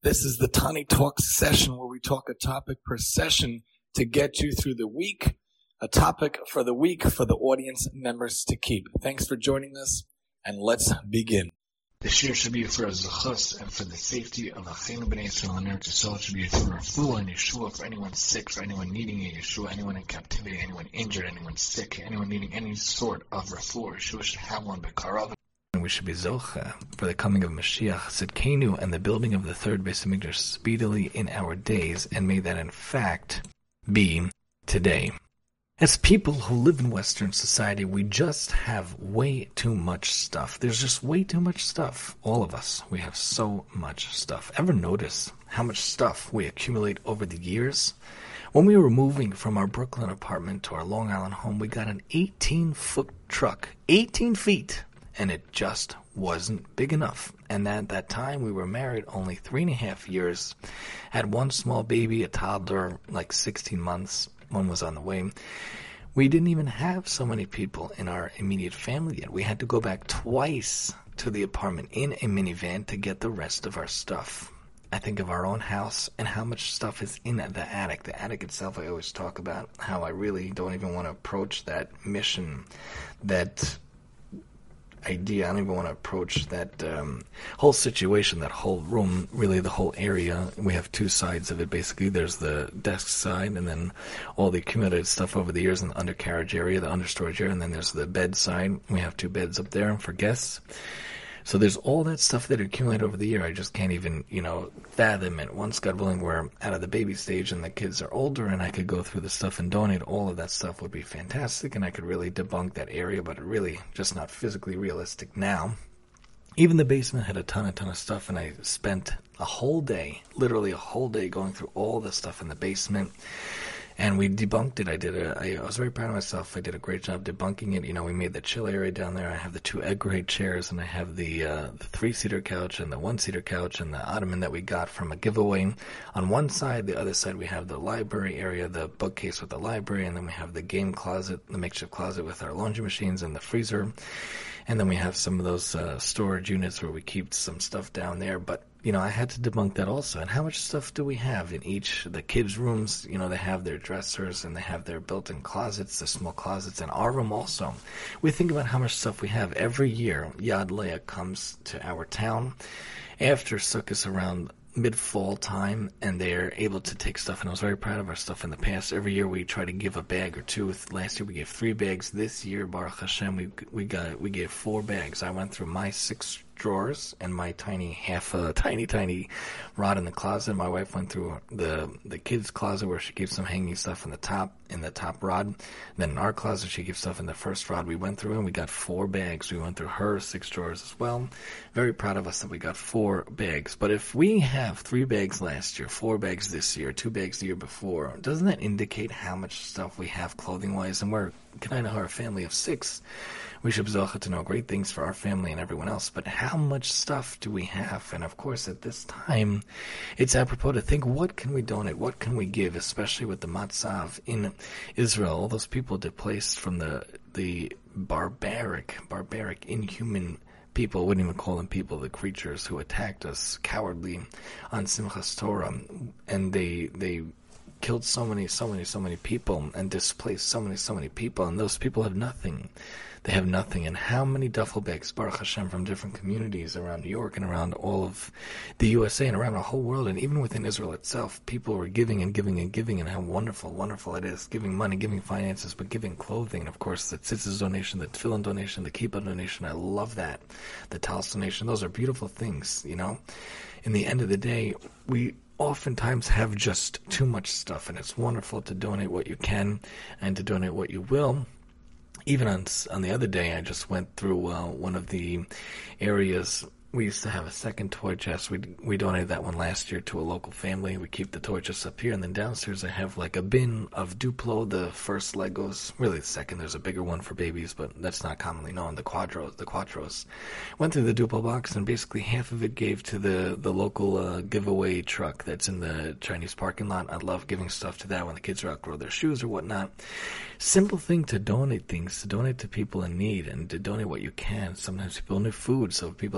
This is the Tani Talks session where we talk a topic per session to get you through the week, a topic for the week for the audience members to keep. Thanks for joining us, and let's begin. The shir should be for zechus and for the safety of Achenu B'nai Yisrael and Eretz Yisrael. Should be for refuah and Yeshua, for anyone sick, for anyone needing a Yeshua, anyone in captivity, anyone injured, anyone sick, anyone needing any sort of refuah. Yeshua should have one b'karav. And we should be zocha for the coming of Mashiach, Tzidkenu, and the building of the third Beis Hamikdash speedily in our days, and may that in fact be today. As people who live in Western society, we just have way too much stuff. There's just way too much stuff. All of us, we have so much stuff. Ever notice how much stuff we accumulate over the years? When we were moving from our Brooklyn apartment to our Long Island home, we got an 18-foot truck, 18 feet, and it just wasn't big enough. And at that time, we were married only 3.5 years, had one small baby, a toddler, like 16 months. One was on the way. We didn't even have so many people in our immediate family yet. We had to go back twice to the apartment in a minivan to get the rest of our stuff. I think of our own house and how much stuff is in the attic. The attic itself, I always talk about how I really don't even want to approach that mission, that idea. I don't even want to approach that whole situation, that whole room, really the whole area. We have two sides of it, basically. There's the desk side, and then all the accumulated stuff over the years in the undercarriage area, the understorage area, and then there's the bed side. We have two beds up there for guests. So there's all that stuff that accumulated over the year. I just can't even, fathom it. Once, God willing, we're out of the baby stage and the kids are older and I could go through the stuff and donate all of that stuff would be fantastic, and I could really debunk that area, but it really just not physically realistic now. Even the basement had a ton of stuff, and I spent a whole day, literally a whole day, going through all the stuff in the basement. And we debunked it. I was very proud of myself. I did a great job debunking it. We made the chill area down there. I have the 2 egg grade chairs, and I have the 3-seater couch and the 1-seater couch and the ottoman that we got from a giveaway. On one side, the other side, we have the library area, the bookcase with the library, and then we have the game closet, the makeshift closet with our laundry machines and the freezer. And then we have some of those storage units where we keep some stuff down there. But I had to debunk that also. And how much stuff do we have in each? The kids' rooms, they have their dressers and they have their built-in closets, the small closets, and our room also. We think about how much stuff we have. Every year, Yad Leah comes to our town after Sukkot around mid-fall time, and they're able to take stuff. And I was very proud of our stuff in the past. Every year we try to give a bag or two. Last year we gave 3 bags. This year, Baruch Hashem, we gave 4 bags. I went through my 6 drawers and my tiny rod in the closet. My wife went through the kids' closet where she keeps some hanging stuff in the top rod. Then in our closet she keeps stuff in the first rod. We went through and we got 4 bags. We went through her 6 drawers as well. Very proud of us that we got 4 bags. But if we have 3 bags last year, 4 bags this year, 2 bags the year before, doesn't that indicate how much stuff we have clothing-wise? And we're a family of 6. We should be zocha to know great things for our family and everyone else, but how much stuff do we have? And of course, at this time, it's apropos to think, what can we donate? What can we give, especially with the matzav in Israel? All those people displaced from the barbaric, inhuman people, wouldn't even call them people, the creatures who attacked us cowardly on Simchas Torah, and they killed so many people and displaced so many people, and those people have nothing. They have nothing. And how many duffel bags, Baruch Hashem, from different communities around New York and around all of the USA and around the whole world, and even within Israel itself, people were giving and giving and giving, and how wonderful it is. Giving money, giving finances, but giving clothing. And of course, the tzitzis donation, the tefillin donation, the kippah donation. I love that. The talis donation. Those are beautiful things, In the end of the day, we oftentimes have just too much stuff, and it's wonderful to donate what you can and to donate what you will. Even on the other day, I just went through one of the areas. We used to have a second toy chest. We donated that one last year to a local family. We keep the toy chest up here, and then downstairs I have like a bin of Duplo, the first Legos. Really the second. There's a bigger one for babies, but that's not commonly known. The Quattros. Went through the Duplo box, and basically half of it gave to the local giveaway truck that's in the Chinese parking lot. I love giving stuff to that when the kids are outgrow their shoes or whatnot. Simple thing to donate things, to donate to people in need, and to donate what you can. Sometimes people need food, so people have been so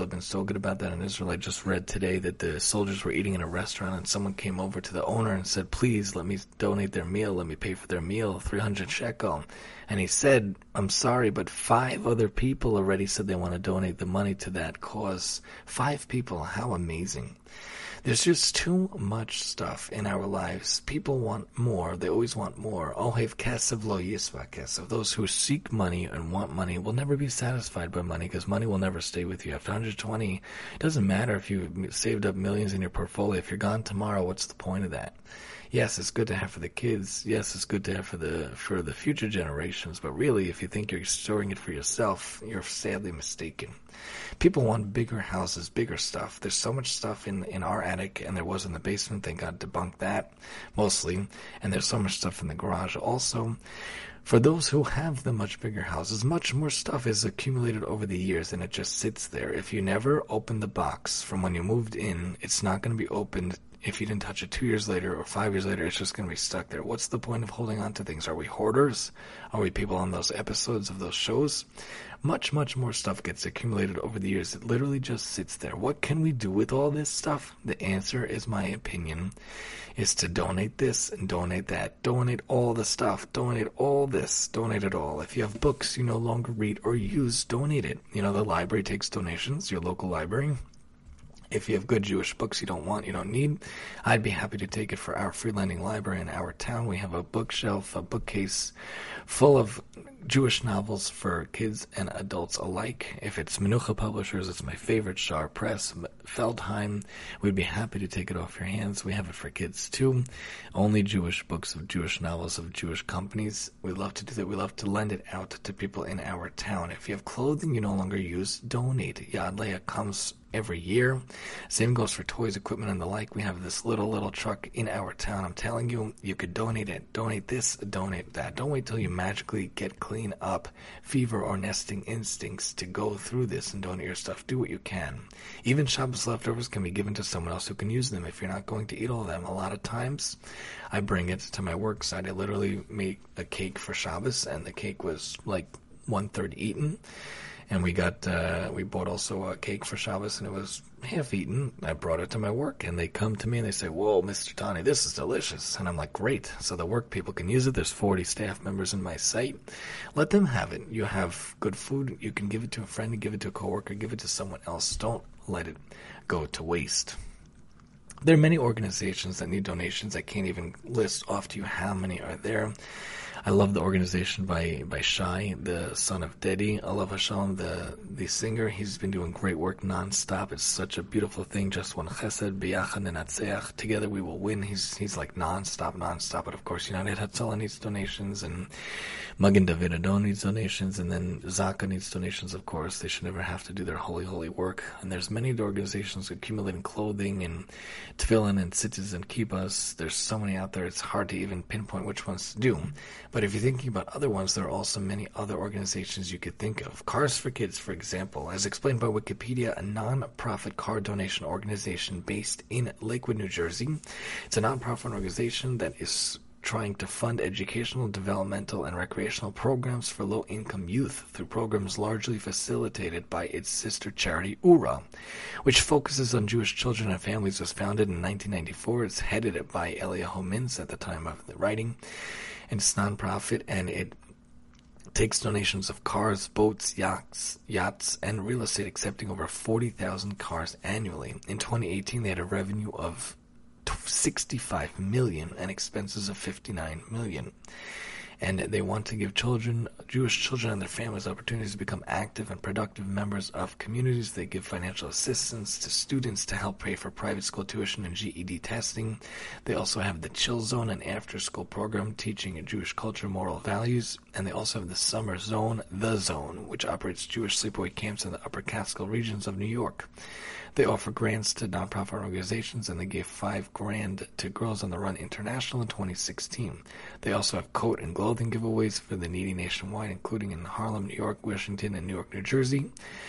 good about that in Israel. I just read today that the soldiers were eating in a restaurant and someone came over to the owner and said, please let me donate their meal, let me pay for their meal, 300 shekel. And he said, I'm sorry, but 5 other people already said they want to donate the money to that cause. 5 people, how amazing. There's just too much stuff in our lives. People want more. They always want more. Ohev kesef lo yisva kesef. Those who seek money and want money will never be satisfied by money, because money will never stay with you. After 120, it doesn't matter if you saved up millions in your portfolio. If you're gone tomorrow, what's the point of that? Yes, it's good to have for the kids. Yes, it's good to have for the future generations. But really, if you think you're storing it for yourself, you're sadly mistaken. People want bigger houses, bigger stuff. There's so much stuff in our attic, and there was in the basement. Thank God debunked that, mostly. And there's so much stuff in the garage also. For those who have the much bigger houses, much more stuff is accumulated over the years, and it just sits there. If you never open the box from when you moved in, it's not going to be opened. If you didn't touch it 2 years later or 5 years later, it's just going to be stuck there. What's the point of holding on to things? Are we hoarders? Are we people on those episodes of those shows? Much, much more stuff gets accumulated over the years. It literally just sits there. What can we do with all this stuff? The answer, is my opinion, is to donate this and donate that. Donate all the stuff. Donate all this. Donate it all. If you have books you no longer read or use, donate it. You know, the library takes donations, your local library. If you have good Jewish books you don't want, you don't need, I'd be happy to take it for our freelending library in our town. We have a bookshelf, a bookcase full of Jewish novels for kids and adults alike. If it's Menucha Publishers, it's my favorite, Shar Press, Feldheim. We'd be happy to take it off your hands. We have it for kids too. Only Jewish books of Jewish novels of Jewish companies. We love to do that. We love to lend it out to people in our town. If you have clothing you no longer use, donate. Yad Leah comes every year. Same goes for toys, equipment, and the like. We have this little truck in our town. I'm telling you, you could donate it. Donate this, donate that. Don't wait till you magically get clean up, fever or nesting instincts to go through this and donate your stuff. Do what you can. Even Shabbos leftovers can be given to someone else who can use them if you're not going to eat all of them. A lot of times, I bring it to my work site. I literally make a cake for Shabbos, and the cake was like 1/3 eaten. And we bought also a cake for Shabbos, and it was half eaten. I brought it to my work, and they come to me and they say, whoa, Mr. Tani, this is delicious. And I'm like, great. So the work people can use it. There's 40 staff members in my site. Let them have it. You have good food. You can give it to a friend, give it to a coworker, give it to someone else. Don't let it go to waste. There are many organizations that need donations. I can't even list off to you how many are there. I love the organization by Shai, the son of Dedi. Alav Hashalom, the singer. He's been doing great work nonstop. It's such a beautiful thing. Just one chesed, biyachad nenatzeach. Together we will win. He's like nonstop. But of course, United Hatzalah needs donations, and Magen David Adon needs donations, and then Zaka needs donations, of course. They should never have to do their holy work. And there's many organizations accumulating clothing and tefillin and tzitzis and kippahs. There's so many out there, it's hard to even pinpoint which ones to do. But if you're thinking about other ones, there are also many other organizations you could think of. Cars for Kids, for example, as explained by Wikipedia, a non-profit car donation organization based in Lakewood, New Jersey. It's a non-profit organization that is trying to fund educational, developmental, and recreational programs for low-income youth through programs largely facilitated by its sister charity, URA, which focuses on Jewish children and families. Was founded in 1994. It's headed by Eliyahu Mintz at the time of the writing. And it's non-profit, and it takes donations of cars, boats, yachts, and real estate, accepting over 40,000 cars annually. In 2018, they had a revenue of $65 million and expenses of $59 million. And they want to give Jewish children and their families opportunities to become active and productive members of communities. They give financial assistance to students to help pay for private school tuition and GED testing. They also have the Chill Zone, an after-school program teaching Jewish culture, moral values. And they also have the Summer Zone, The Zone, which operates Jewish sleepaway camps in the Upper Catskill regions of New York. They offer grants to nonprofit organizations, and they gave $5,000 to Girls on the Run International in 2016. They also have coat and clothing giveaways for the needy nationwide, including in Harlem, New York, Washington, and Newark, New Jersey.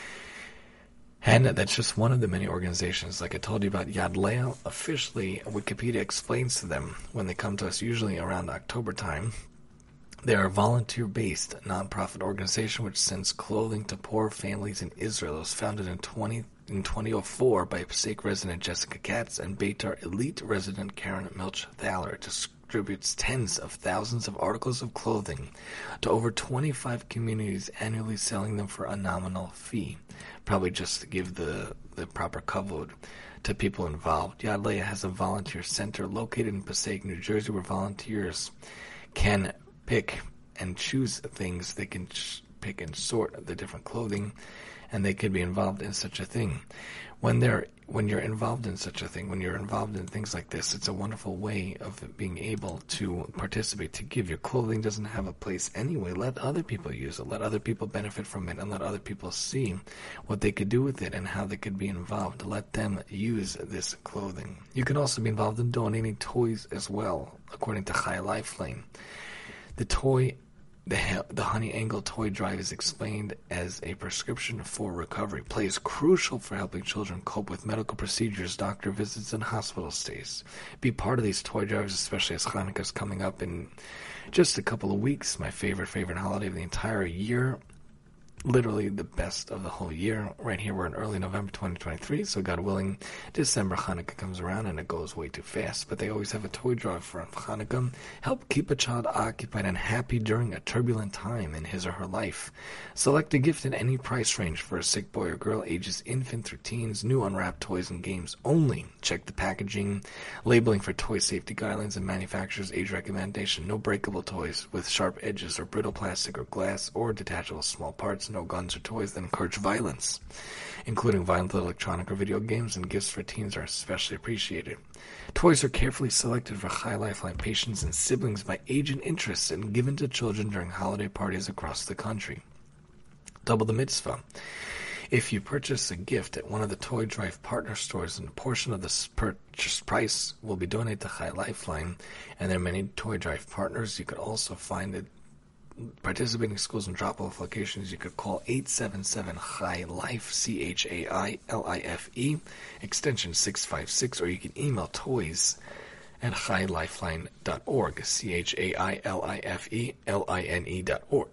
And that's just one of the many organizations. Like I told you about Yad Leah, officially Wikipedia explains to them when they come to us, usually around October time. They are a volunteer-based nonprofit organization which sends clothing to poor families in Israel. It was founded in in 2004 by Passaic resident Jessica Katz and Beitar elite resident Karen Milch-Thaler. It distributes tens of thousands of articles of clothing to over 25 communities annually, selling them for a nominal fee, probably just to give the proper kavod to people involved. Yad Leah has a volunteer center located in Passaic, New Jersey, where volunteers can pick and choose things. They can pick and sort the different clothing, and they could be involved in such a thing. When you're involved in such a thing, when you're involved in things like this, it's a wonderful way of being able to participate, to give. Your clothing doesn't have a place anyway. Let other people use it. Let other people benefit from it, and let other people see what they could do with it and how they could be involved. Let them use this clothing. You can also be involved in donating toys as well, according to Chai Lifeline. The Honey Angle toy drive is explained as a prescription for recovery. Play is crucial for helping children cope with medical procedures, doctor visits, and hospital stays. Be part of these toy drives, especially as Hanukkah is coming up in just a couple of weeks. My favorite holiday of the entire year. Literally the best of the whole year. Right here we're in early November 2023, so God willing, December Hanukkah comes around and it goes way too fast. But they always have a toy drive for Hanukkah. Help keep a child occupied and happy during a turbulent time in his or her life. Select a gift in any price range for a sick boy or girl, ages infant through teens. New unwrapped toys and games only. Check the packaging, labeling for toy safety guidelines and manufacturer's age recommendation. No breakable toys with sharp edges or brittle plastic or glass or detachable small parts. No guns or toys that encourage violence, including violent electronic or video games, and gifts for teens are especially appreciated. Toys are carefully selected for Chai Lifeline patients and siblings by age and interest and given to children during holiday parties across the country. Double the mitzvah. If you purchase a gift at one of the Toy Drive partner stores, and a portion of the purchase price will be donated to Chai Lifeline, and there are many Toy Drive partners. You could also find it participating schools and drop-off locations. You could call 877-CHAI-LIFE, CHAILIFE, extension 656, or you can email toys@chailifeline.org, CHAILIFELINE.org.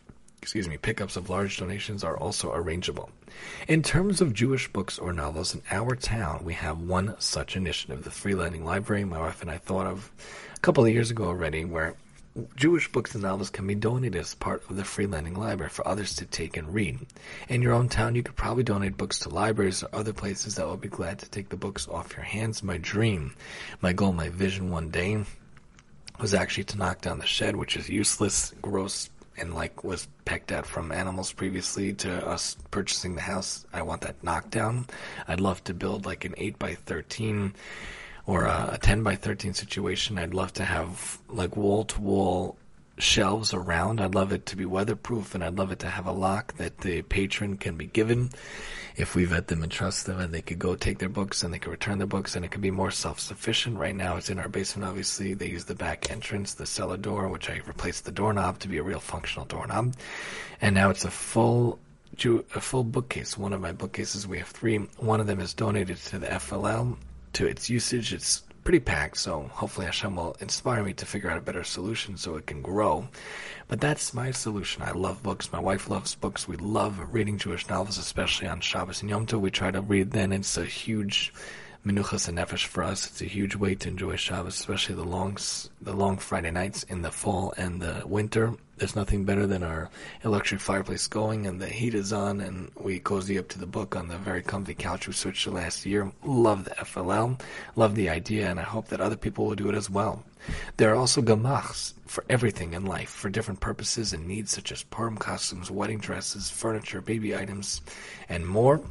Pickups of large donations are also arrangeable. In terms of Jewish books or novels in our town, we have one such initiative, the Freelending Library. My wife and I thought of a couple of years ago already, where Jewish books and novels can be donated as part of the Freelending Library for others to take and read. In your own town, you could probably donate books to libraries or other places that will be glad to take the books off your hands. My dream, my goal, my vision one day was actually to knock down the shed, which is useless, gross, and was pecked at from animals previously to us purchasing the house. I want that knocked down. I'd love to build an 8x13 or a 10x13 situation. I'd love to have wall-to-wall shelves around. I'd love it to be weatherproof, and I'd love it to have a lock that the patron can be given if we vet them and trust them, and they could go take their books and they could return their books, and it could be more self-sufficient. Right now it's in our basement, obviously. They use the back entrance, the cellar door, which I replaced the doorknob to be a real functional doorknob, and now it's a full bookcase. One of my bookcases, we have 3. One of them is donated to the FLL to its usage. It's pretty packed, so hopefully Hashem will inspire me to figure out a better solution so it can grow. But that's my solution. I love books. My wife loves books. We love reading Jewish novels, especially on Shabbos and Yom Tov. We try to read then. It's a huge menuchas and nefesh for us. It's a huge way to enjoy Shabbos, especially the long Friday nights in the fall and the winter. There's nothing better than our electric fireplace going and the heat is on and we cozy up to the book on the very comfy couch we switched to last year. Love the FLL, love the idea, and I hope that other people will do it as well. There are also gemachs for everything in life, for different purposes and needs, such as Purim costumes, wedding dresses, furniture, baby items, and more.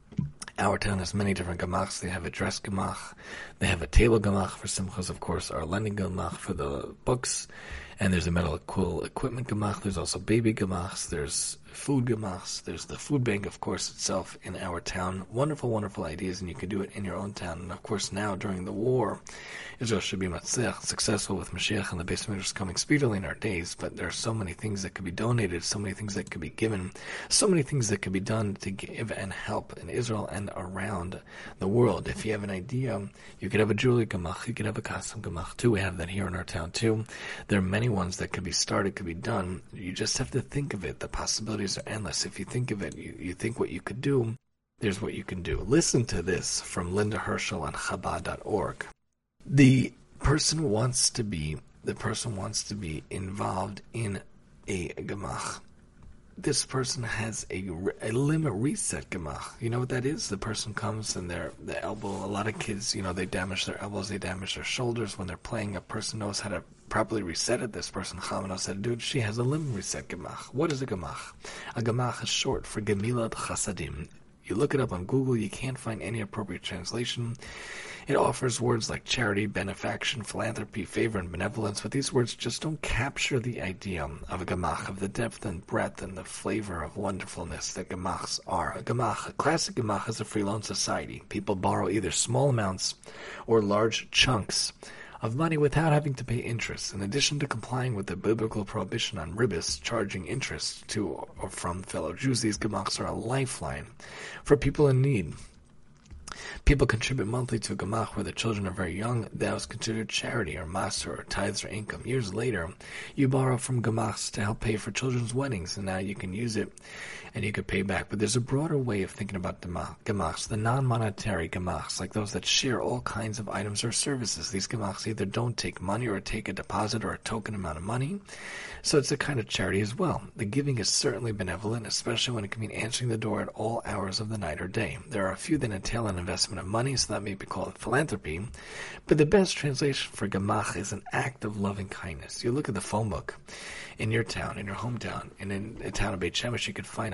Our town has many different gemachs. They have a dress gemach, they have a table gemach for simchas, of course, our lending gemach for the books, and there's a medical equipment gemach. There's also baby gemachs, there's food gemachs, there's the food bank, of course, itself in our town. Wonderful, wonderful ideas, and you can do it in your own town. And of course, now during the war, Israel should be matzliach, successful with Mashiach and the Beis Mikdash coming speedily in our days. But there are so many things that could be donated, so many things that could be given, so many things that could be done to give and help in Israel and around the world. If you have an idea, you could have a jewelry gemach, you could have a costume gemach too. We have that here in our town too. There are many ones that could be started, could be done. You just have to think of it. The possibilities are endless. If you think of it, you think what you could do. Here's what you can do. Listen to this from Linda Herschel on Chabad.org. The person wants to be involved in a gemach. This person has a limit reset gemach. You know what that is? The person comes and the elbow. A lot of kids, they damage their elbows, they damage their shoulders when they're playing. A person knows how to properly reset it. This person, Chama knows how to do it. She has a limit reset gemach. What is a gemach? A gemach is short for Gemilat Chasadim. You look it up on Google, you can't find any appropriate translation. It offers words like charity, benefaction, philanthropy, favor, and benevolence, but these words just don't capture the idea of a gemach, of the depth and breadth and the flavor of wonderfulness that gemachs are. A classic gemach is a free loan society. People borrow either small amounts or large chunks of money without having to pay interest. In addition to complying with the biblical prohibition on ribis, charging interest to or from fellow Jews, these gemachs are a lifeline for people in need. People contribute monthly to a gemach where the children are very young. That was considered charity or maser or tithes or income. Years later, you borrow from gemachs to help pay for children's weddings, and now you can use it and you could pay back. But there's a broader way of thinking about gemachs, the non-monetary gemachs, like those that share all kinds of items or services. These gemachs either don't take money or take a deposit or a token amount of money, so it's a kind of charity as well. The giving is certainly benevolent, especially when it can mean answering the door at all hours of the night or day. There are a few that entail an investment of money, so that may be called philanthropy, but the best translation for gemach is an act of loving kindness. You look at the phone book in your town, in your hometown, and in the town of Beit Shemesh, you could find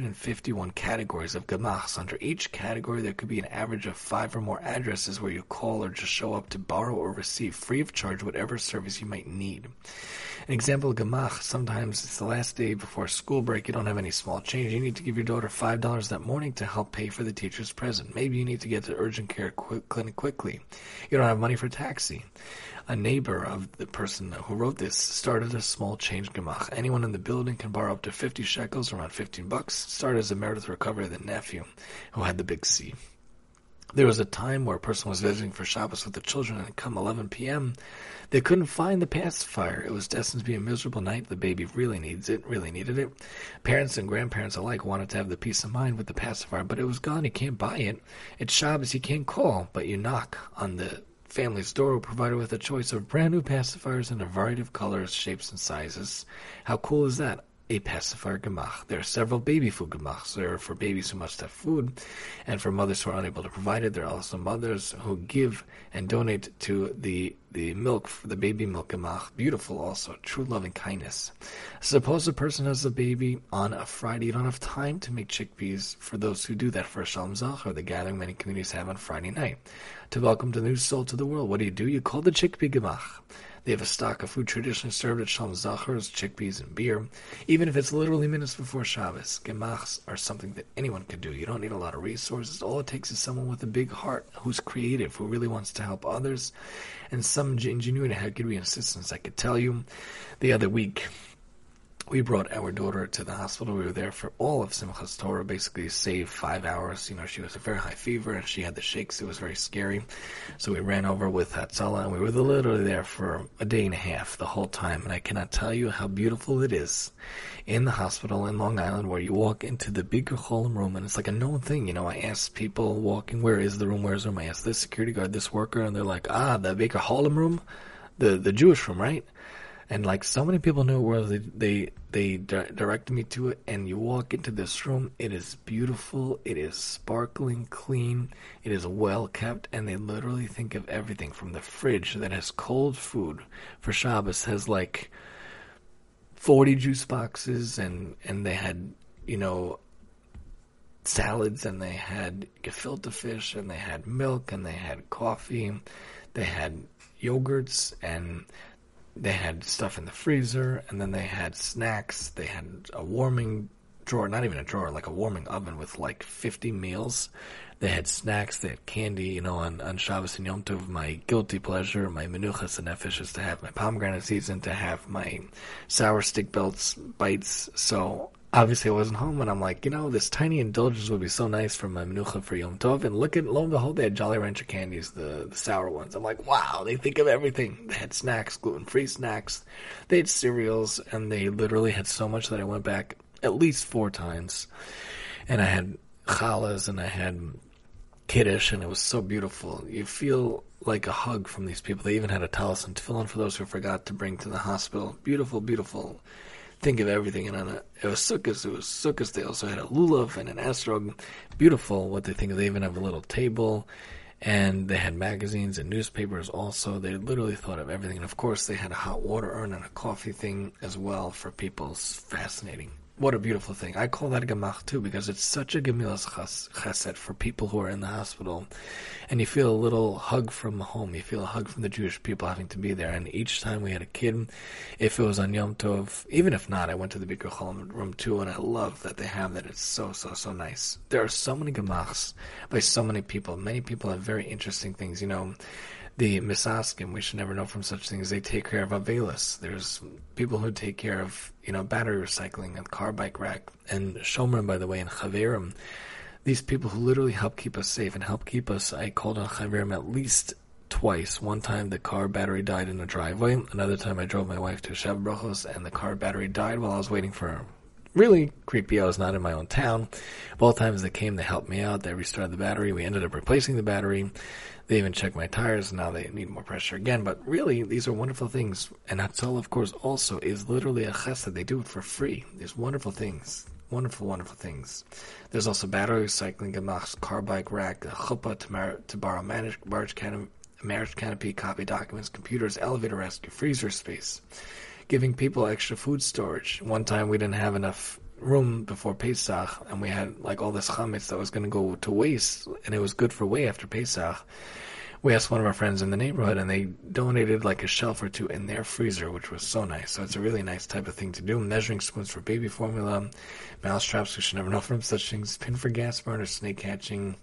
151 categories of gemachs. Under each category, there could be an average of 5 or more addresses where you call or just show up to borrow or receive free of charge whatever service you might need. An example of gemach, sometimes it's the last day before school break, you don't have any small change. You need to give your daughter $5 that morning to help pay for the teacher's present. Maybe you need to get to urgent care clinic quickly. You don't have money for a taxi. A neighbor of the person who wrote this started a small change gemach. Anyone in the building can borrow up to 50 shekels, around $15. Started as a merit recovery of the nephew who had the big C. There was a time where a person was visiting for Shabbos with the children, and come 11 p.m., they couldn't find the pacifier. It was destined to be a miserable night. The baby really needed it. Parents and grandparents alike wanted to have the peace of mind with the pacifier, but it was gone. You can't buy it. It's Shabbos, you can't call, but you knock on the family's door, provided with a choice of brand new pacifiers in a variety of colors, shapes, and sizes. How cool is that? A pacifier gemach. There are several baby food gemachs. There are for babies who must have food, and for mothers who are unable to provide it. There are also mothers who give and donate to the milk, for the baby milk gemach. Beautiful also, true loving kindness. Suppose a person has a baby on a Friday. You don't have time to make chickpeas for those who do that for a Shalom Zach, or the gathering many communities have on Friday night. To welcome the new soul to the world, what do? You call the chickpea gemach. They have a stock of food traditionally served at Shalom Zachars, chickpeas and beer, even if it's literally minutes before Shabbos. Gemachs are something that anyone can do. You don't need a lot of resources. All it takes is someone with a big heart who's creative, who really wants to help others, and some ingenuity. How could be assistance? I could tell you the other week, we brought our daughter to the hospital. We were there for all of Simchas Torah, basically saved 5 hours. She was a very high fever and she had the shakes. It was very scary. So we ran over with Hatzalah and we were literally there for a day and a half the whole time. And I cannot tell you how beautiful it is in the hospital in Long Island, where you walk into the big cholim room and it's like a known thing. I asked people walking, where is the room? Where's the room? I asked this security guard, this worker, and they're like, the big cholim room, the Jewish room, right? And like so many people knew where they directed me to it, and you walk into this room, it is beautiful, it is sparkling clean, it is well kept, and they literally think of everything from the fridge that has cold food for Shabbos, has like 40 juice boxes, and they had, salads, and they had gefilte fish, and they had milk, and they had coffee, they had yogurts, and they had stuff in the freezer, and then they had snacks. They had a warming drawer, not even a drawer, like a warming oven with like 50 meals. They had snacks, they had candy. On Shabbos and Yom Tov, my guilty pleasure, my menuchas and nefesh is to have my pomegranate seeds and to have my sour stick bites. So obviously I wasn't home, and I'm like, this tiny indulgence would be so nice for my menucha for Yom Tov. And lo and behold, they had Jolly Rancher candies, the sour ones. I'm like, wow, they think of everything. They had snacks, gluten-free snacks. They had cereals, and they literally had so much that I went back at least 4 times. And I had challahs and I had kiddush, and it was so beautiful. You feel like a hug from these people. They even had a talis and tefillin for those who forgot to bring to the hospital. Beautiful, beautiful. Think of everything. And it was sukkahs. They also had a lulav and an estrog. Beautiful what they think of. They even have a little table. And they had magazines and newspapers also. They literally thought of everything. And of course, they had a hot water urn and a coffee thing as well for people. It's fascinating. What a beautiful thing. I call that a gemach too, because it's such a gemilas chesed for people who are in the hospital. And you feel a little hug from home. You feel a hug from the Jewish people having to be there. And each time we had a kid, if it was on Yom Tov, even if not, I went to the Bikur Cholim room too, and I love that they have that. It's so, so, so nice. There are so many gemachs by so many people. Many people have very interesting things. You know, the misaskim, we should never know from such things. They take care of avelis. There's people who take care of, battery recycling and car bike rack and shomrim, by the way, and chaverim. These people who literally help keep us safe and help keep us. I called on chaverim at least twice. One time the car battery died in the driveway. Another time I drove my wife to Shav Brachos and the car battery died while I was waiting for her. Really creepy. I was not in my own town. Both times they came, they helped me out. They restarted the battery. We ended up replacing the battery. They even checked my tires. Now they need more pressure again. But really, these are wonderful things. And Hatzalah, of course, also is literally a chesed. They do it for free. There's wonderful things. Wonderful, wonderful things. There's also battery recycling, gemachs, car bike rack, a chuppah to borrow marriage canopy, copy documents, computers, elevator rescue, freezer space. Giving people extra food storage. One time we didn't have enough room before Pesach, and we had like all this chametz that was going to go to waste, and it was good for way after Pesach. We asked one of our friends in the neighborhood, and they donated like a shelf or two in their freezer, which was so nice. So it's a really nice type of thing to do. Measuring spoons for baby formula, mouse traps, we should never know from such things, pin for gas burners, snake catching.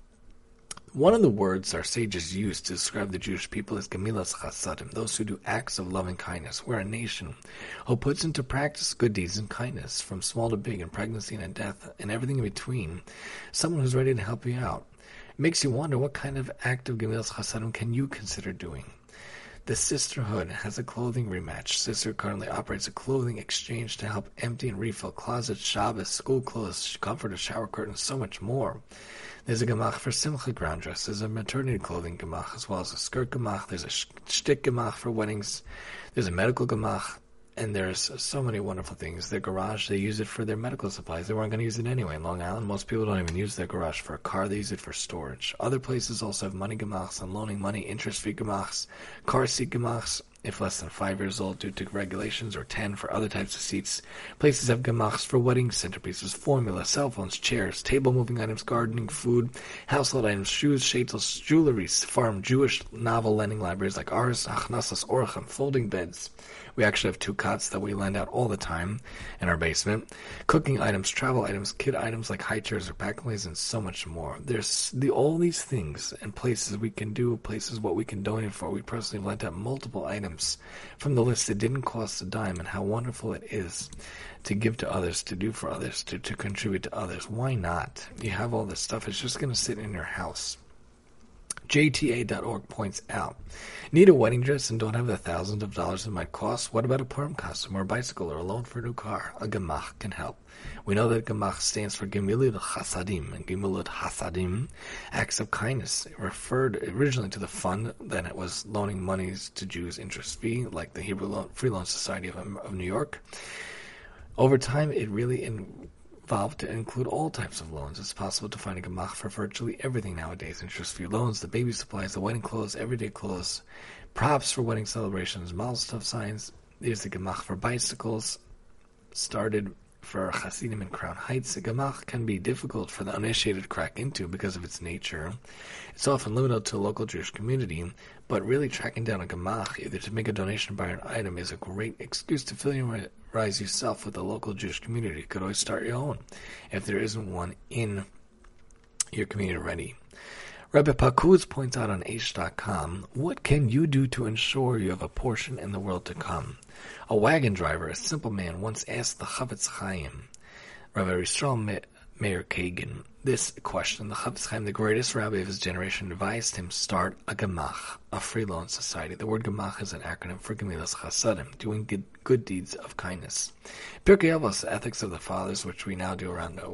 One of the words our sages used to describe the Jewish people is gemilas chasadim, those who do acts of loving kindness. We're a nation who puts into practice good deeds and kindness, from small to big, in pregnancy and in death, and everything in between. Someone who's ready to help you out. It makes you wonder, what kind of act of gemilas chasadim can you consider doing? The Sisterhood has a clothing rematch. Sister currently operates a clothing exchange to help empty and refill closets, Shabbos, school clothes, comforters, shower curtains, so much more. There's a gemach for simcha ground dress. There's a maternity clothing gemach, as well as a skirt gemach. There's a shtick gemach for weddings. There's a medical gemach. And there's so many wonderful things. Their garage, they use it for their medical supplies. They weren't going to use it anyway. In Long Island, most people don't even use their garage for a car. They use it for storage. Other places also have money gemachs and loaning money, interest-free gemachs, car seat gemachs, if less than 5 years old due to regulations, or 10 for other types of seats. Places have gemachs for weddings, centerpieces, formula, cell phones, chairs, table moving items, gardening, food, household items, shoes, shaitels, jewelry, farm, Jewish novel lending libraries like ours, Achnasas Orchem, folding beds. We actually have 2 cots that we lend out all the time in our basement. Cooking items, travel items, kid items like high chairs or packaways, and so much more. There's all these things and places we can do, places what we can donate for. We personally lent out multiple items from the list that didn't cost a dime, and how wonderful it is to give to others, to do for others, to contribute to others. Why not? You have all this stuff. It's just going to sit in your house. JTA.org points out, need a wedding dress and don't have the thousands of dollars it might cost? What about a Purim costume or a bicycle or a loan for a new car? A gemach can help. We know that gemach stands for Gemilut Chasadim, and Gemilut Hasadim, acts of kindness. It referred originally to the fund, then it was loaning monies to Jews interest-free, like the Hebrew Free Loan Society of New York. Over time, it really evolved to include all types of loans. It's possible to find a gemach for virtually everything nowadays. Interest-free loans, the baby supplies, the wedding clothes, everyday clothes, props for wedding celebrations, Mazel Tov signs. There's the gemach for bicycles, started for Hasidim in Crown Heights. A gemach can be difficult for the uninitiated to crack into because of its nature. It's often limited to a local Jewish community, but really tracking down a gemach, either to make a donation or buy an item, is a great excuse to familiarize yourself with the local Jewish community. You could always start your own if there isn't one in your community already. Rebbe Pakuz points out on Aish.com, what can you do to ensure you have a portion in the world to come? A wagon driver, a simple man, once asked the Chavetz Chaim, Rabbi Yisrael Meir Kagan, this question. The Chavetz Chaim, the greatest rabbi of his generation, advised him start a gemach, a free loan society. The word gemach is an acronym for Gemilas Chasadim, doing good deeds of kindness. Pirkei Avos, Ethics of the Fathers, which we now do around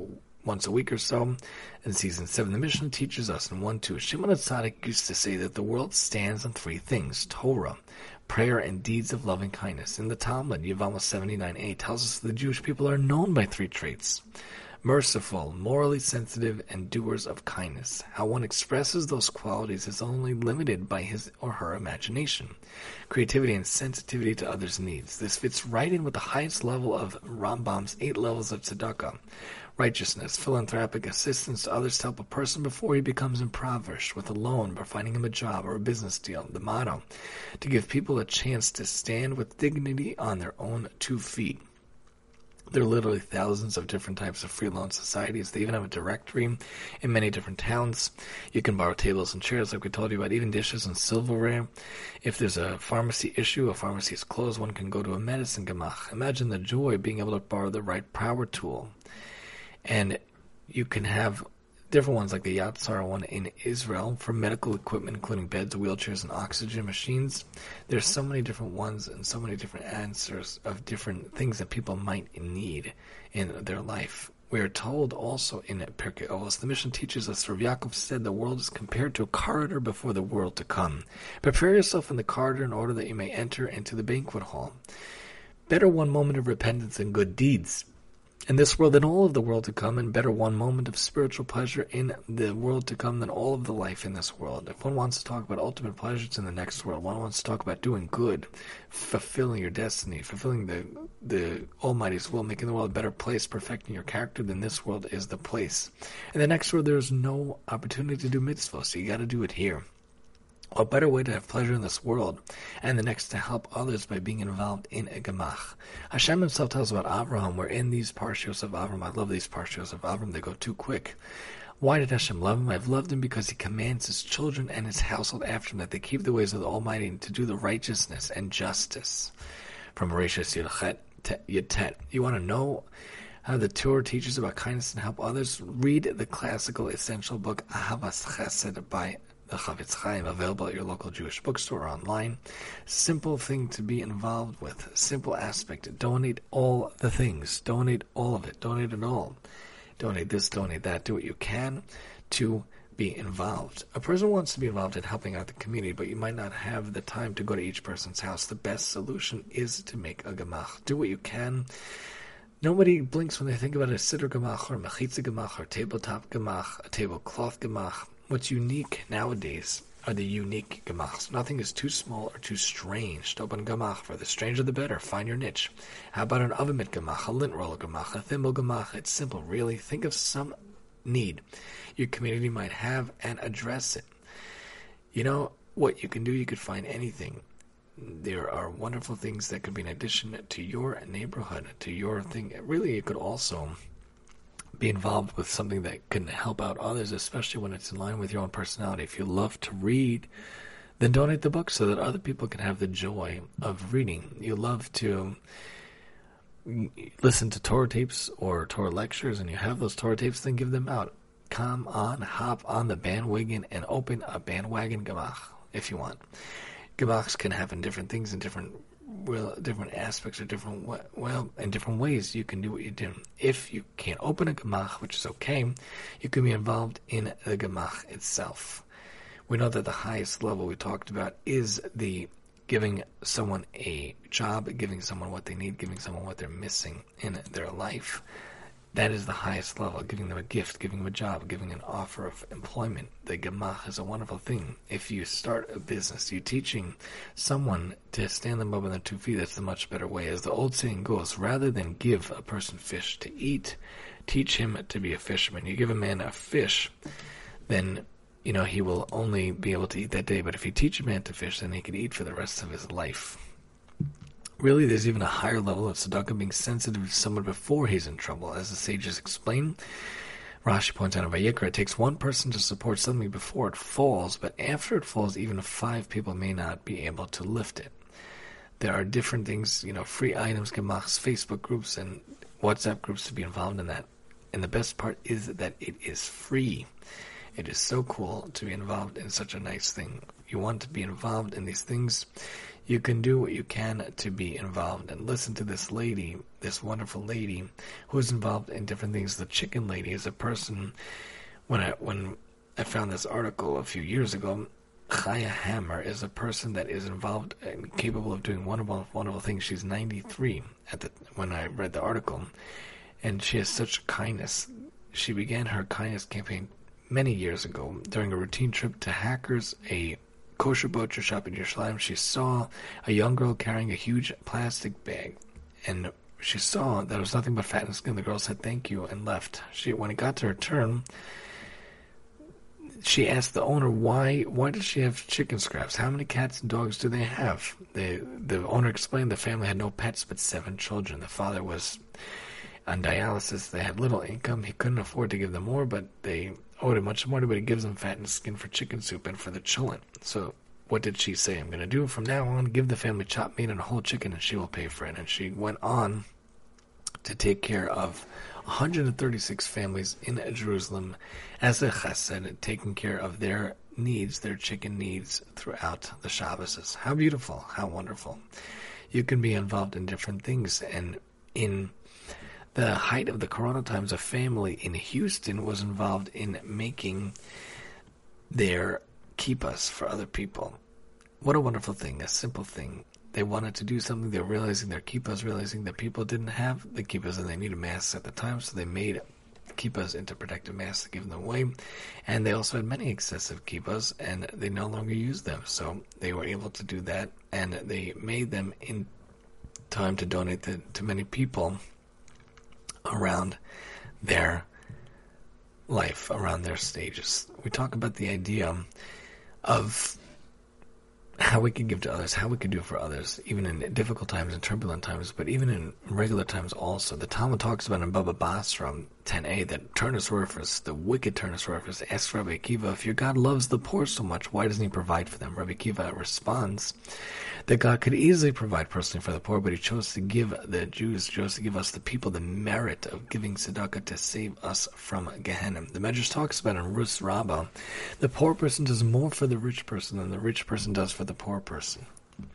once a week or so. In season 7, the Mishnah teaches us in 1-2, Shimon HaTzadik used to say that the world stands on 3 things: Torah, prayer, and deeds of loving kindness. In the Talmud, Yevamos 79a tells us that the Jewish people are known by 3 traits: merciful, morally sensitive, and doers of kindness. How one expresses those qualities is only limited by his or her imagination, creativity, and sensitivity to others' needs. This fits right in with the highest level of Rambam's 8 levels of tzedakah: righteousness, philanthropic assistance to others to help a person before he becomes impoverished with a loan or finding him a job or a business deal. The motto: to give people a chance to stand with dignity on their own 2 feet. There are literally thousands of different types of free loan societies. They even have a directory in many different towns. You can borrow tables and chairs, like we told you about, even dishes and silverware. If there's a pharmacy issue, a pharmacy is closed, one can go to a medicine gemach. Imagine the joy of being able to borrow the right power tool. And you can have different ones, like the Yad Sarah one in Israel, for medical equipment, including beds, wheelchairs, and oxygen machines. There's so many different ones and so many different answers of different things that people might need in their life. We are told also in Pirkei Avos, the Mishnah teaches us, Rav Yaakov said, the world is compared to a corridor before the world to come. Prepare yourself in the corridor in order that you may enter into the banquet hall. Better one moment of repentance and good deeds in this world than all of the world to come, and better one moment of spiritual pleasure in the world to come than all of the life in this world. If one wants to talk about ultimate pleasures in the next world, one wants to talk about doing good, fulfilling your destiny, fulfilling the Almighty's will, making the world a better place, perfecting your character, then this world is the place. In the next world, there's no opportunity to do mitzvah, so you got to do it here. What better way to have pleasure in this world and the next to help others by being involved in a gemach? Hashem himself tells about Avraham. We're in these parshios of Avram. I love these parshios of Avram. They go too quick. Why did Hashem love him? I've loved him because he commands his children and his household after him that they keep the ways of the Almighty and to do the righteousness and justice. From Bereshis Yud. You want to know how the Torah teaches about kindness and help others? Read the classical essential book Ahavas Chesed by the Chavetz Chaim, available at your local Jewish bookstore or online. Simple thing to be involved with. Simple aspect. Donate all the things. Donate all of it. Donate it all. Donate this, donate that. Do what you can to be involved. A person wants to be involved in helping out the community, but you might not have the time to go to each person's house. The best solution is to make a gemach. Do what you can. Nobody blinks when they think about a siddur gemach or a mechitza gemach or tabletop gemach, a tablecloth gemach. What's unique nowadays are the unique gemachs. Nothing is too small or too strange to open gemach for. The stranger the better. Find your niche. How about an oven mitt gemach, a lint roller gemach, a thimble gemach? It's simple, really. Think of some need your community might have and address it. You know what you can do? You could find anything. There are wonderful things that could be in addition to your neighborhood, to your thing. Really, you could also be involved with something that can help out others, especially when it's in line with your own personality. If you love to read, then donate the book so that other people can have the joy of reading. You love to listen to Torah tapes or Torah lectures, and you have those Torah tapes, then give them out. Come on, hop on the bandwagon and open a bandwagon gemach if you want. Gemachs can happen different things in different aspects or different ways. You can do what you do. If you can't open a gemach, which is okay, you can be involved in the gemach itself. We know that the highest level we talked about is the giving someone a job, giving someone what they need, giving someone what they're missing in their life. That is the highest level, giving them a gift, giving them a job, giving an offer of employment. The gemach is a wonderful thing. If you start a business, you're teaching someone to stand them up on their 2 feet, that's the much better way. As the old saying goes, rather than give a person fish to eat, teach him to be a fisherman. You give a man a fish, then he will only be able to eat that day. But if you teach a man to fish, then he can eat for the rest of his life. Really, there's even a higher level of tzedakah, being sensitive to someone before he's in trouble. As the sages explain, Rashi points out in Vayikra, it takes one person to support something before it falls, but after it falls, even 5 people may not be able to lift it. There are different things, free items, gemachs, Facebook groups, and WhatsApp groups to be involved in that. And the best part is that it is free. It is so cool to be involved in such a nice thing. you want to be involved in these things, you can do what you can to be involved. And listen to this lady, this wonderful lady, who's involved in different things. The chicken lady is a person, when I found this article a few years ago, Chaya Hammer is a person that is involved and capable of doing wonderful, wonderful things. She's 93 when I read the article, and she has such kindness. She began her kindness campaign many years ago during a routine trip to Hackers, a kosher butcher shop in Yerushalayim. She saw a young girl carrying a huge plastic bag, and she saw that it was nothing but fat and skin. The girl said thank you and left. When it got to her turn, she asked the owner why does she have chicken scraps? How many cats and dogs do they have? The owner explained the family had no pets but 7 children. The father was on dialysis. They had little income. He couldn't afford to give them more, but they owed him much more, but he gives them fat and skin for chicken soup and for the children. So what did she say? I'm going to do from now on, give the family chopped meat and a whole chicken, and she will pay for it. And she went on to take care of 136 families in Jerusalem as a chesed, taking care of their needs, their chicken needs throughout the Shabbos. How beautiful, how wonderful. You can be involved in different things. And in the height of the Corona times, a family in Houston was involved in making their kippahs for other people. What a wonderful thing, a simple thing. They wanted to do something. They were realizing their kippahs, realizing that people didn't have the kippahs and they needed masks at the time, so they made kippahs into protective masks to give them away. And they also had many excessive kippahs, and they no longer used them. So they were able to do that, and they made them in time to donate to many people around their life, around their stages. We talk about the idea of how we can give to others, how we can do for others, even in difficult times and turbulent times, but even in regular times also. The Talmud talks about in Baba Basra 10a that Turnus Rufus, the wicked Turnus Rufus, asks Rabbi Akiva, if your God loves the poor so much, why doesn't he provide for them? Rabbi Akiva responds that God could easily provide personally for the poor, but he chose to give the Jews, chose to give us the people the merit of giving tzedakah to save us from Gehenna. The Medrash talks about in Rus Rabbah, the poor person does more for the rich person than the rich person does for the poor person.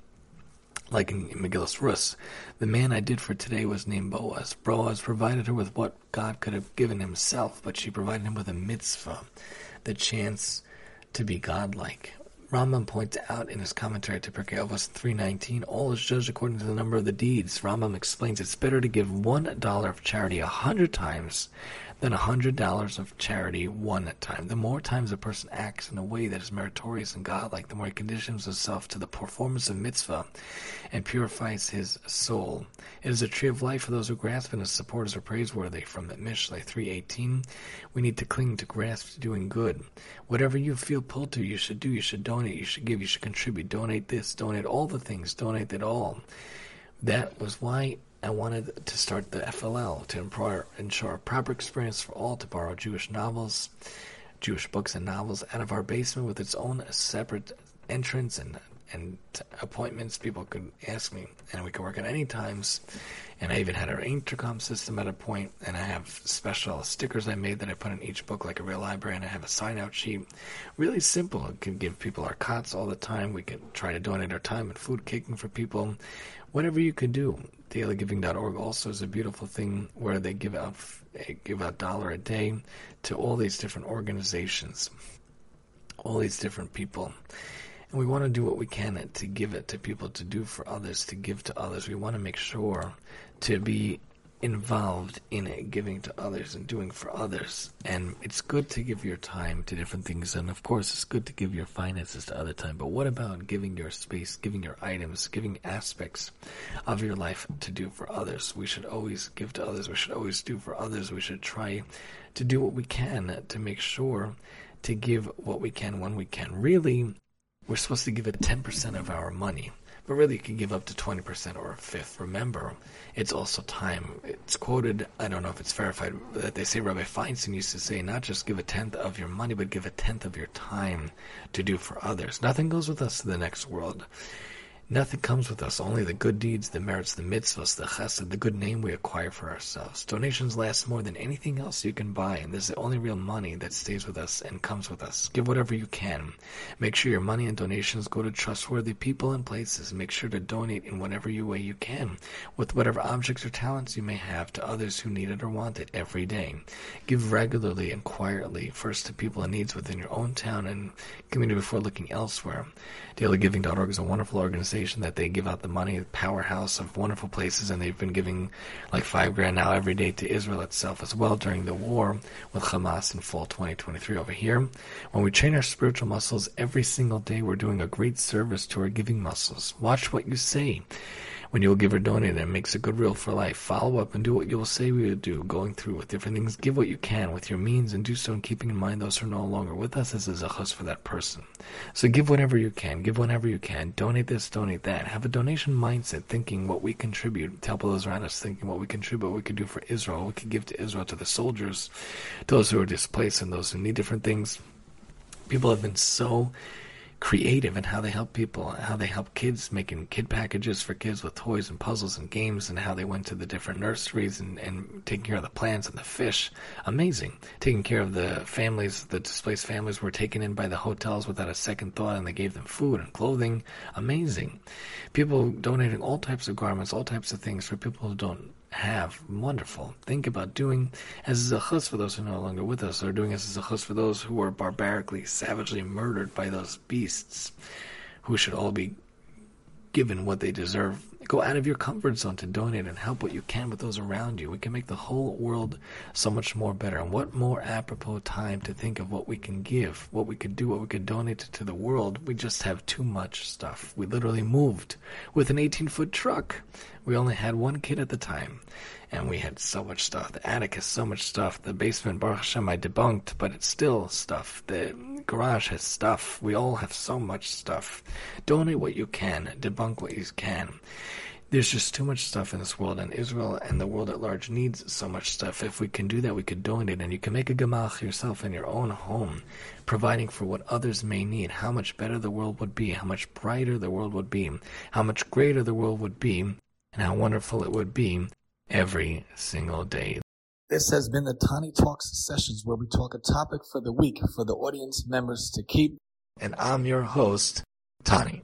Like in Megillus Rus, the man I did for today was named Boaz. Boaz provided her with what God could have given himself, but she provided him with a mitzvah, the chance to be godlike. Rambam points out in his commentary to Pirkei Avos 3:19, all is judged according to the number of the deeds. Rambam explains it's better to give $1 of charity 100 times than $100 of charity one time. The more times a person acts in a way that is meritorious and godlike, the more he conditions himself to the performance of mitzvah and purifies his soul. It is a tree of life for those who grasp and his supporters are praiseworthy. From Mishlei 3:18, we need to cling to grasp to doing good. Whatever you feel pulled to, you should do. You should donate. You should give. You should contribute. Donate this. Donate all the things. Donate it all. That was why I wanted to start the FLL, to ensure a proper experience for all, to borrow Jewish novels, Jewish books and novels out of our basement with its own separate entrance and appointments. People could ask me, and we could work at any times. And I even had our intercom system at a point, and I have special stickers I made that I put in each book like a real library, and I have a sign-out sheet. Really simple. It can give people our cots all the time. We can try to donate our time and food kicking for people. Whatever you could do. DailyGiving.org also is a beautiful thing where they give out $1 a day to all these different organizations, all these different people. And we want to do what we can to give it to people, to do for others, to give to others. We want to make sure to be involved in giving to others and doing for others. And it's good to give your time to different things, and of course it's good to give your finances to other time, but what about giving your space, giving your items, giving aspects of your life to do for others? We should always give to others. We should always do for others. We should try to do what we can to make sure to give what we can when we can. Really, we're supposed to give it 10% of our money, but really you can give up to 20% or a fifth. Remember, it's also time. It's quoted, I don't know if it's verified, that they say Rabbi Feinstein used to say, not just give a tenth of your money, but give a tenth of your time to do for others. Nothing goes with us to the next world. Nothing comes with us, only the good deeds, the merits, the mitzvahs, the chesed, the good name we acquire for ourselves. Donations last more than anything else you can buy, and this is the only real money that stays with us and comes with us. Give whatever you can. Make sure your money and donations go to trustworthy people and places. Make sure to donate in whatever way you can, with whatever objects or talents you may have, to others who need it or want it every day. Give regularly and quietly, first to people in needs within your own town and community before looking elsewhere. DailyGiving.org is a wonderful organization that they give out the money, a powerhouse of wonderful places, and they've been giving like $5,000 now every day to Israel itself as well during the war with Hamas in fall 2023 over here. When we train our spiritual muscles every single day, we're doing a great service to our giving muscles. Watch what you say. When you will give or donate, it makes a good rule for life. Follow up and do what you will say we would do, going through with different things. Give what you can with your means, and do so in keeping in mind those who are no longer with us as a zechus for that person. So give whatever you can. Give whenever you can. Donate this, donate that. Have a donation mindset, thinking what we contribute. Help those around us, thinking what we contribute, what we could do for Israel, what we could give to Israel, to the soldiers, those who are displaced and those who need different things. People have been so creative in how they help people, how they help kids, making kid packages for kids with toys and puzzles and games, and how they went to the different nurseries and taking care of the plants and the fish. Amazing. Taking care of the families, the displaced families were taken in by the hotels without a second thought, and they gave them food and clothing. Amazing. People donating all types of garments, all types of things for people who don't have. Wonderful. Think about doing as a zechus for those who are no longer with us, or doing as a zechus for those who were barbarically, savagely murdered by those beasts, who should all be given what they deserve. Go out of your comfort zone to donate and help what you can with those around you. We can make the whole world so much more better. And what more apropos time to think of what we can give, what we could do, what we could donate to the world. We just have too much stuff. We literally moved with an 18-foot truck. We only had one kid at the time, and we had so much stuff. The attic has so much stuff. The basement, Baruch Hashem, I debunked, but it's still stuff. The garage has stuff. We all have so much stuff. Donate what you can. Debunk what you can. There's just too much stuff in this world, and Israel and the world at large needs so much stuff. If we can do that, we could donate, and you can make a gemach yourself in your own home, providing for what others may need. How much better the world would be, how much brighter the world would be, how much greater the world would be, and how wonderful it would be every single day. This has been the Tani Talks sessions, where we talk a topic for the week for the audience members to keep. And I'm your host, Tani.